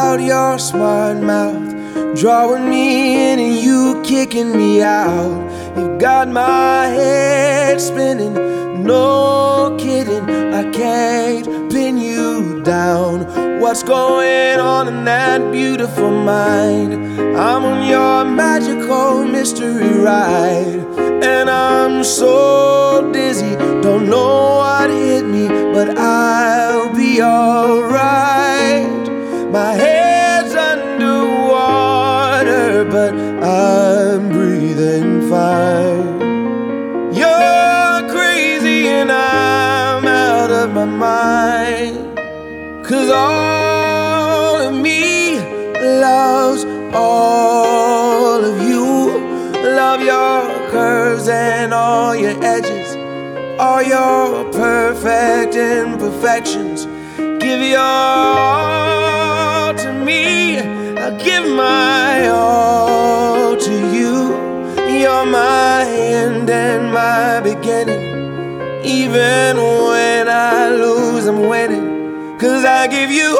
out your smart mouth, drawing me in and you kicking me out. You got my head spinning, no kidding, I can't pin you down. What's going on in that beautiful mind? I'm on your magical mystery ride, and I'm so dizzy, don't know what hit me, but I'll be alright. My head's underwater, but I'm breathing fine. You're crazy and I'm out of my mind, 'cause all of me loves all of you. Love your curves and all your edges, all your perfect imperfections. Give your all to me, I'll give my all to you. You're my end and my beginning. Even when I lose, I'm winning, 'cause I give you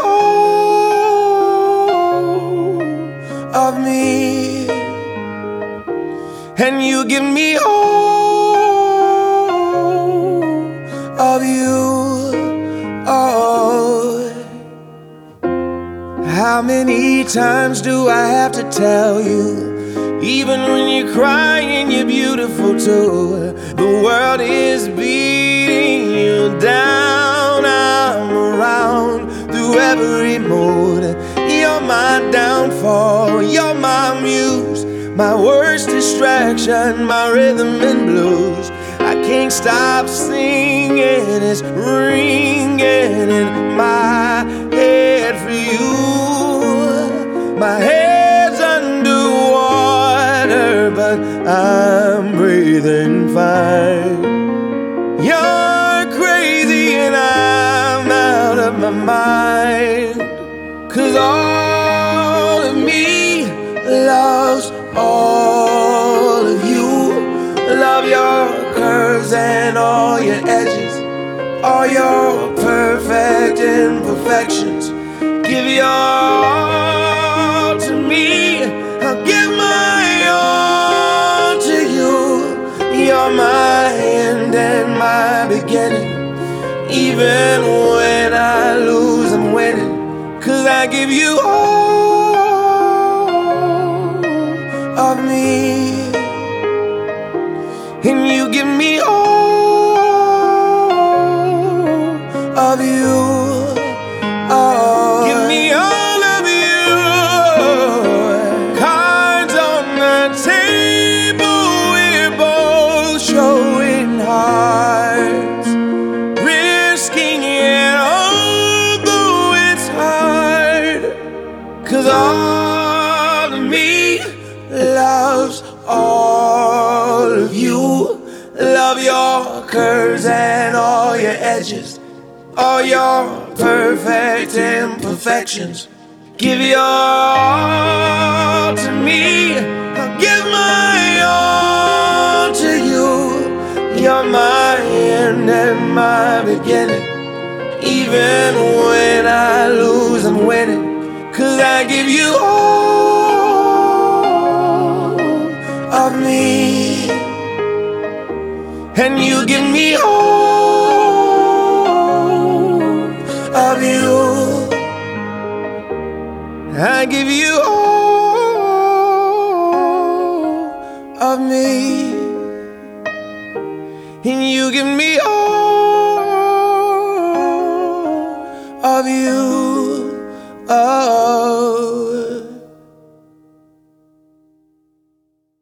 all of me, and you give me all of you. Oh, how many times do I have to tell you? Even when you're crying, you're beautiful too. The world is beating you down. I'm around through every mood. You're my downfall, you're my muse, my worst distraction, my rhythm and blues. I can't stop singing, it's ringing in my head for you. My head's underwater, but I'm breathing fine. You're crazy and I'm out of my mind, 'cause all of me loves all of you. Love your curves and all your edges, all your perfect imperfections. Give your all to me, I'll give my all to you. You're my end and my beginning. Even when I lose, I'm winning, 'cause I give you all of me, and you give me all of you. Oh, give me all of you. Cards on the table, we're both showing hearts, risking it although it's hard, 'cause all of me loves all of you. Love your curves and all your edges, all your perfect imperfections. Give your all to me, I'll give my all to you. You're my end and my beginning. Even when I lose, I'm winning, 'cause I give you all of me, and you give me all of you. I give you all of me, and you give me all of you. Oh.